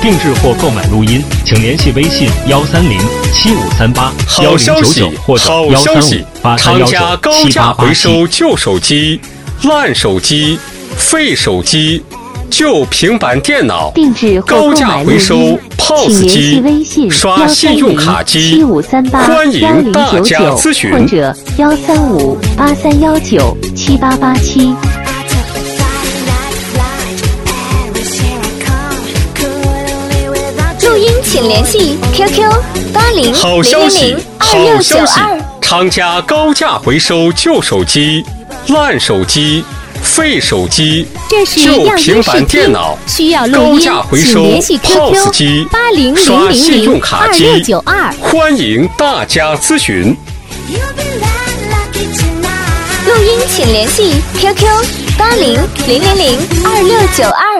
定制或购买录音，请联系微信13075381099或者1358319788788。 厂家高价回收旧手机、烂手机、废手机、旧平板电脑， 定制或购买录音，请联系微信刷信用卡机 135381099 欢迎大家咨询或者13583197887。 录音请联系 QQ 好消息，好消息！ 80002692。 厂家高价回收旧手机、烂手机、废手机、 这是旧样平板音试听， 电脑， 需要录高音价回收请联系 POS 机 QQ 刷信用卡机 80002692。 欢迎大家咨询。 录音请联系 QQ80002692。